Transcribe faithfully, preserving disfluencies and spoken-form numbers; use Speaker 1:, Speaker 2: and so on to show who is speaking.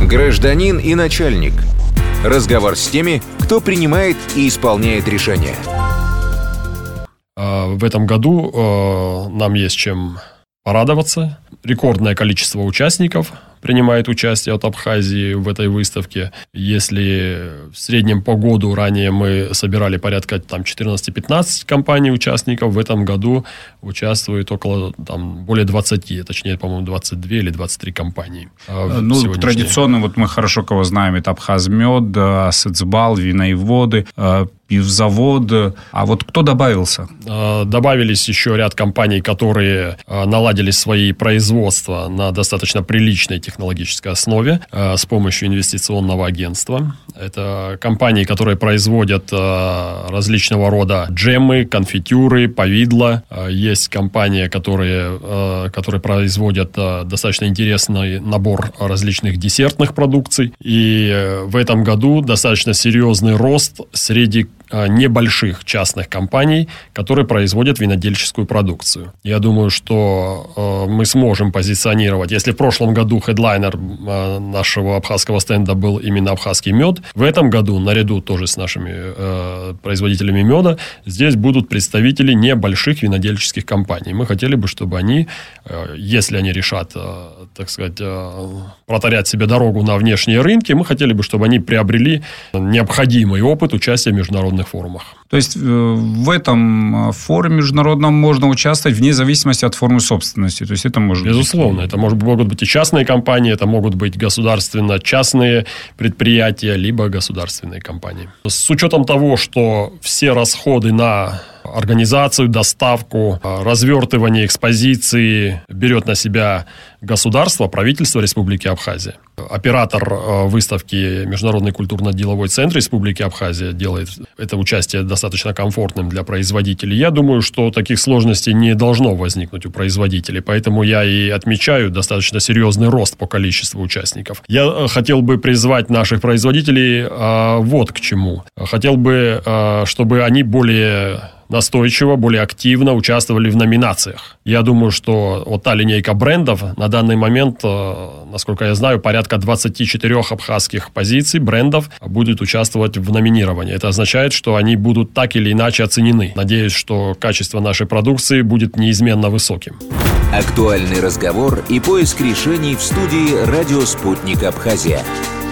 Speaker 1: Гражданин и начальник. Разговор с теми, кто принимает и исполняет решения.
Speaker 2: В этом году нам есть чем порадоваться. Рекордное количество участников принимает участие от Абхазии в этой выставке. Если в среднем по году ранее мы собирали порядка там, четырнадцать-пятнадцать компаний-участников, в этом году участвует около там, более двадцати, точнее, по-моему, двадцать две или двадцать три компании.
Speaker 3: Ну, традиционно, вот мы хорошо кого знаем, это Абхазмед, Асыцбал, Виноеводы, пивзавод. А вот кто добавился?
Speaker 2: Добавились еще ряд компаний, которые наладили свои производства на достаточно приличной технологической основе с помощью инвестиционного агентства. Это компании, которые производят различного рода джемы, конфитюры, повидло. Есть компании, которые, которые производят достаточно интересный набор различных десертных продукций. И в этом году достаточно серьезный рост среди небольших частных компаний, которые производят винодельческую продукцию. Я думаю, что э, мы сможем позиционировать, если в прошлом году хедлайнер э, нашего абхазского стенда был именно абхазский мед, в этом году, наряду тоже с нашими э, производителями меда, здесь будут представители небольших винодельческих компаний. Мы хотели бы, чтобы они, э, если они решат, э, так сказать, э, протарять себе дорогу на внешние рынки, мы хотели бы, чтобы они приобрели необходимый опыт участия в международных форумах.
Speaker 3: То есть в этом форуме международном можно участвовать вне зависимости от формы собственности. То есть это может
Speaker 2: Безусловно,
Speaker 3: быть...
Speaker 2: это может, могут быть и частные компании, это могут быть государственно-частные предприятия, либо государственные компании. С учетом того, что все расходы на организацию, доставку, развертывание экспозиции берет на себя государство, правительство Республики Абхазия. Оператор выставки Международный культурно-деловой центр Республики Абхазия делает это участие достаточно комфортным для производителей. Я думаю, что таких сложностей не должно возникнуть у производителей, поэтому я и отмечаю достаточно серьезный рост по количеству участников. Я хотел бы призвать наших производителей а, вот к чему. Хотел бы, а, чтобы они более настойчиво, более активно участвовали в номинациях. Я думаю, что вот та линейка брендов на данный момент, насколько я знаю, порядка двадцать четыре абхазских позиций брендов будет участвовать в номинировании. Это означает, что они будут так или иначе оценены. Надеюсь, что качество нашей продукции будет неизменно высоким.
Speaker 1: Актуальный разговор и поиск решений в студии «Радио Спутник Абхазия».